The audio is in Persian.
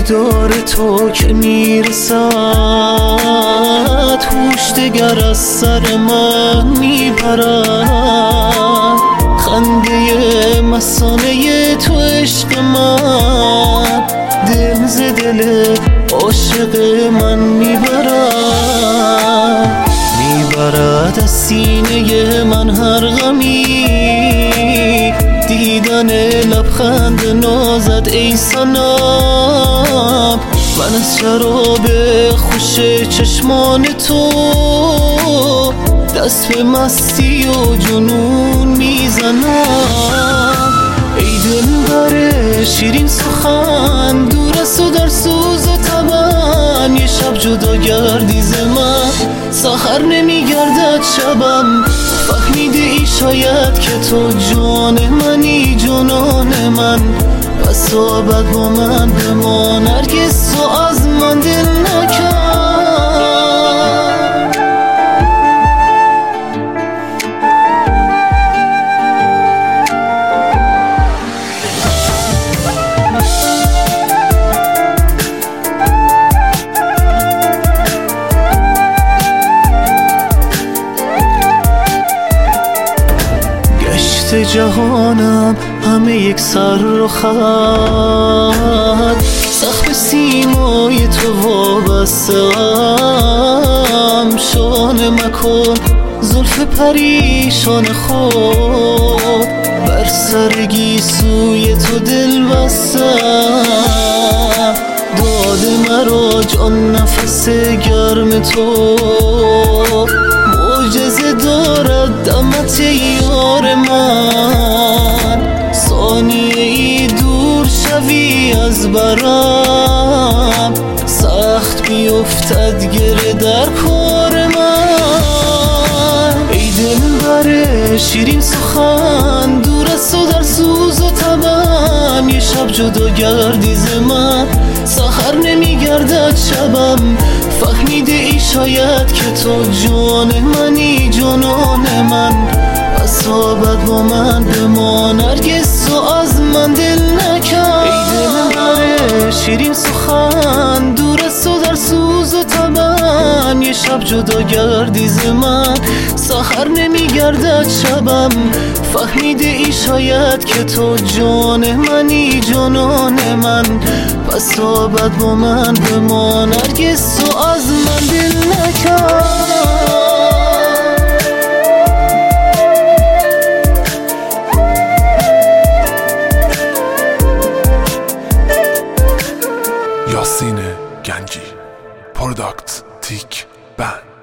دیدار تو که میرسد، هوش دگر از سر من میبرد. خنده مسانه تو عشق من، دل ز دل عاشق من میبرد از سینه من هر غمی. دیدن لبخند نازت ای صنم، من از شراب خوش چشمان تو دست به مستی و جنون میزنم. ای دلبر شیرین سخن، دور است و در سوز و تبم. یه شب جدا گردی ز من، سحر نمیگردد شبم. فهمیده ای شاید که تو جان منی، جنان من. پس ابد با من بمان، هرگز تو از من دل نکن. جهانم همه یک سر رو خط، سقف سیمای تو وابسته‌ام. شانه مکن زلف پریشان خود، بر سر گیسوی تو دل بستم. داده مرا جان نفس گرم تو، معجزه دارد دمت یار من. ثانیه ای دور شوی از برم، سخت بیفتد گره در کار من. ای دلبر شیرین سخن، دور است و در سوز و تبم. یه شب جدا گردی ز من، سحر نمیگردد شبم. فهمیده ای شاید که تو جان منی، جنان من. پس ابد با من بمان، هرگز تو از من دل نکن. ای دلبر شیرین سخن، دور است و در سوز و تبم. یه شب جدا گردی ز من، سحر نمیگردد شبم. فهمیده ای شاید که تو جان منی، جنان من. پس ابد با من بمان، هرگز تو از من دل نکن. یاسین گنجی، پروداکت تیک بند.